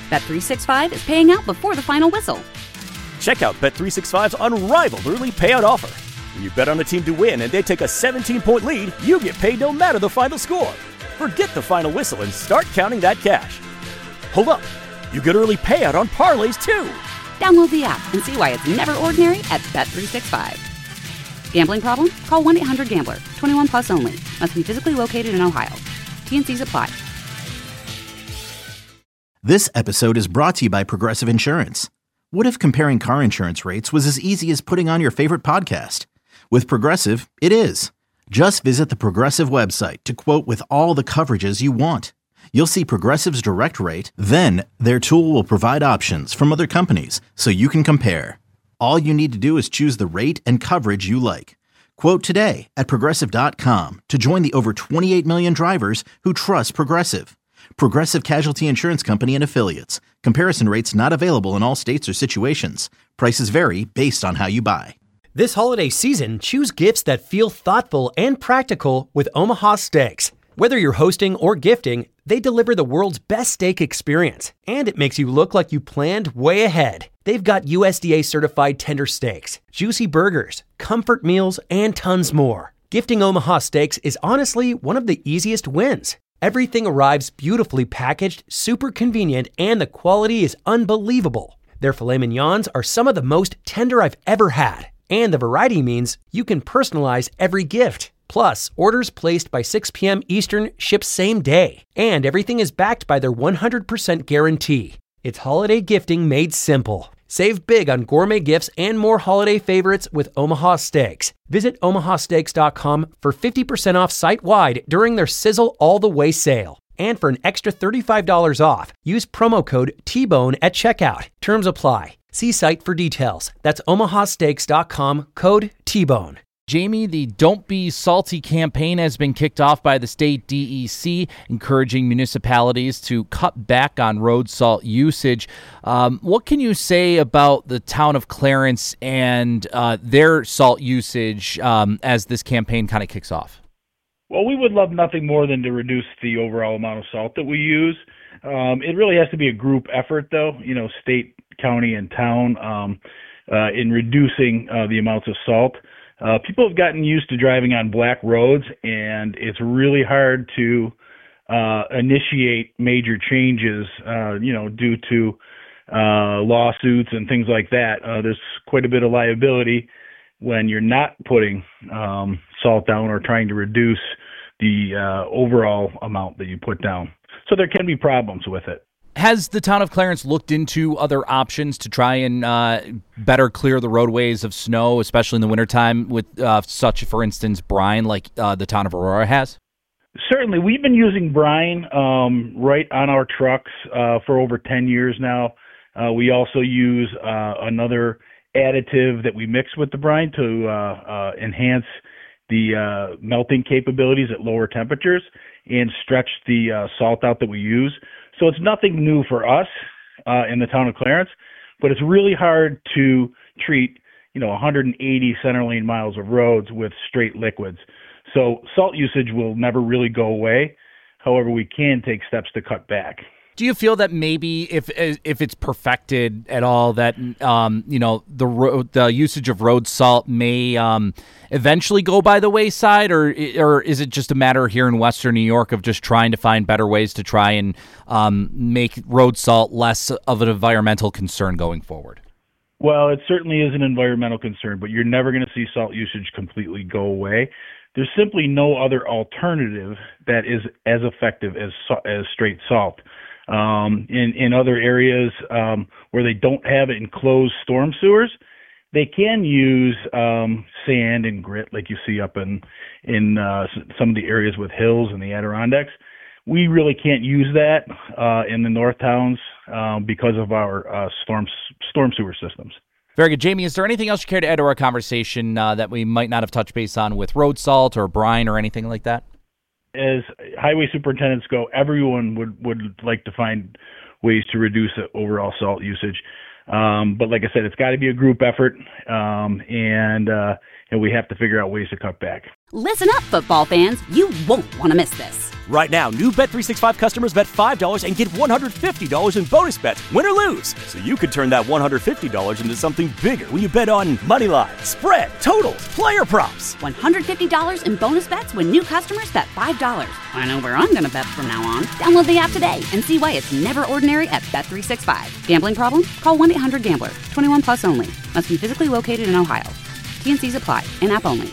Bet365 is paying out before the final whistle. Check out Bet365's unrivaled early payout offer. When you bet on a team to win and they take a 17-point lead, you get paid no matter the final score. Forget the final whistle and start counting that cash. Hold up. You get early payout on parlays, too. Download the app and see why it's never ordinary at Bet365. Gambling problem? Call 1-800-GAMBLER. 21 plus only. Must be physically located in Ohio. T&Cs apply. This episode is brought to you by Progressive Insurance. What if comparing car insurance rates was as easy as putting on your favorite podcast? With Progressive, it is. Just visit the Progressive website to quote with all the coverages you want. You'll see Progressive's direct rate, then their tool will provide options from other companies so you can compare. All you need to do is choose the rate and coverage you like. Quote today at Progressive.com to join the over 28 million drivers who trust Progressive. Progressive Casualty Insurance Company and Affiliates. Comparison rates not available in all states or situations. Prices vary based on how you buy. This holiday season, choose gifts that feel thoughtful and practical with Omaha Steaks. Whether you're hosting or gifting, they deliver the world's best steak experience, and it makes you look like you planned way ahead. They've got USDA certified tender steaks, juicy burgers, comfort meals, and tons more. Gifting Omaha Steaks is honestly one of the easiest wins. Everything arrives beautifully packaged, super convenient, and the quality is unbelievable. Their filet mignons are some of the most tender I've ever had, and the variety means you can personalize every gift. Plus, orders placed by 6 p.m. Eastern ship same day, and everything is backed by their 100% guarantee. It's holiday gifting made simple. Save big on gourmet gifts and more holiday favorites with Omaha Steaks. Visit omahasteaks.com for 50% off site-wide during their Sizzle All the Way sale. And for an extra $35 off, use promo code TBONE at checkout. Terms apply. See site for details. That's omahasteaks.com, code TBONE. Jamie, the Don't Be Salty campaign has been kicked off by the state DEC, encouraging municipalities to cut back on road salt usage. What can you say about the town of Clarence and their salt usage as this campaign kind of kicks off? Well, we would love nothing more than to reduce the overall amount of salt that we use. It really has to be a group effort, though, state, county, and town in reducing the amounts of salt. People have gotten used to driving on black roads, and it's really hard to initiate major changes, due to lawsuits and things like that. There's quite a bit of liability when you're not putting salt down or trying to reduce the overall amount that you put down. So there can be problems with it. Has the town of Clarence looked into other options to try and better clear the roadways of snow, especially in the wintertime, with such, for instance, brine like the town of Aurora has? Certainly. We've been using brine right on our trucks for over 10 years now. We also use another additive that we mix with the brine to enhance the melting capabilities at lower temperatures and stretch the salt out that we use. So it's nothing new for us in the town of Clarence, but it's really hard to treat, 180 center lane miles of roads with straight liquids. So salt usage will never really go away. However, we can take steps to cut back. Do you feel that maybe if it's perfected at all, that the usage of road salt may eventually go by the wayside, or is it just a matter here in Western New York of just trying to find better ways to try and make road salt less of an environmental concern going forward? Well, it certainly is an environmental concern, but you're never going to see salt usage completely go away. There's simply no other alternative that is as effective as straight salt. In other areas where they don't have enclosed storm sewers, they can use sand and grit like you see up in some of the areas with hills and the Adirondacks. We really can't use that in the north towns because of our storm sewer systems. Very good. Jamie, is there anything else you care to add to our conversation that we might not have touched base on with road salt or brine or anything like that? As highway superintendents go, everyone would like to find ways to reduce the overall salt usage. But like I said, it's got to be a group effort, and we have to figure out ways to cut back. Listen up, football fans. You won't want to miss this. Right now, new Bet365 customers bet $5 and get $150 in bonus bets, win or lose. So you could turn that $150 into something bigger when you bet on moneyline, spread, totals, player props. $150 in bonus bets when new customers bet $5. I know where I'm going to bet from now on. Download the app today and see why it's never ordinary at Bet365. Gambling problem? Call 1-800-GAMBLER. 21 plus only. Must be physically located in Ohio. T&Cs apply. In-app only.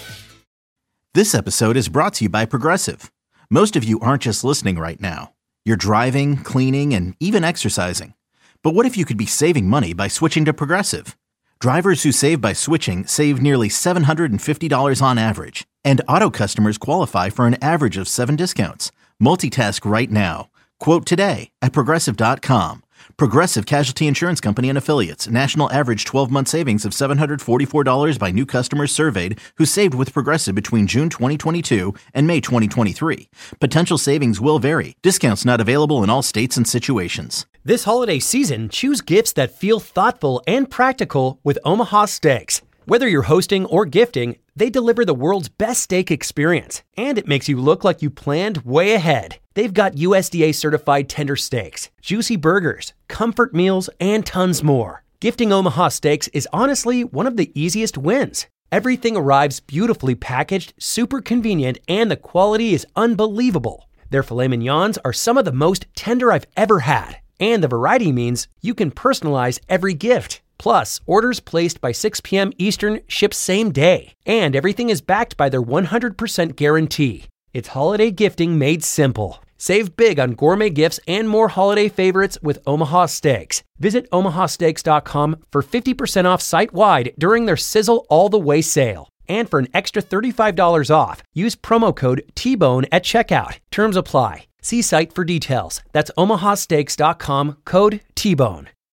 This episode is brought to you by Progressive. Most of you aren't just listening right now. You're driving, cleaning, and even exercising. But what if you could be saving money by switching to Progressive? Drivers who save by switching save nearly $750 on average. And auto customers qualify for an average of 7 discounts. Multitask right now. Quote today at Progressive.com. Progressive Casualty Insurance Company and Affiliates. National average 12-month savings of $744 by new customers surveyed who saved with Progressive between June 2022 and May 2023. Potential savings will vary. Discounts not available in all states and situations. This holiday season, choose gifts that feel thoughtful and practical with Omaha Steaks. Whether you're hosting or gifting, they deliver the world's best steak experience, and it makes you look like you planned way ahead. They've got USDA certified tender steaks, juicy burgers, comfort meals, and tons more. Gifting Omaha Steaks is honestly one of the easiest wins. Everything arrives beautifully packaged, super convenient, and the quality is unbelievable. Their filet mignons are some of the most tender I've ever had, and the variety means you can personalize every gift. Plus, orders placed by 6 p.m. Eastern ship same day, and everything is backed by their 100% guarantee. It's holiday gifting made simple. Save big on gourmet gifts and more holiday favorites with Omaha Steaks. Visit omahasteaks.com for 50% off site-wide during their Sizzle All the Way sale. And for an extra $35 off, use promo code TBONE at checkout. Terms apply. See site for details. That's omahasteaks.com, code TBONE.